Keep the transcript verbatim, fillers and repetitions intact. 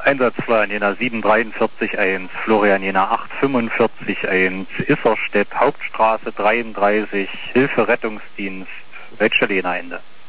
Einsatzplan Jena sieben drei vier eins, Florian Jena acht fünf fünf eins, Isserstedt, Hauptstraße dreiunddreißig, Hilfe Rettungsdienst, Welche Jena Ende.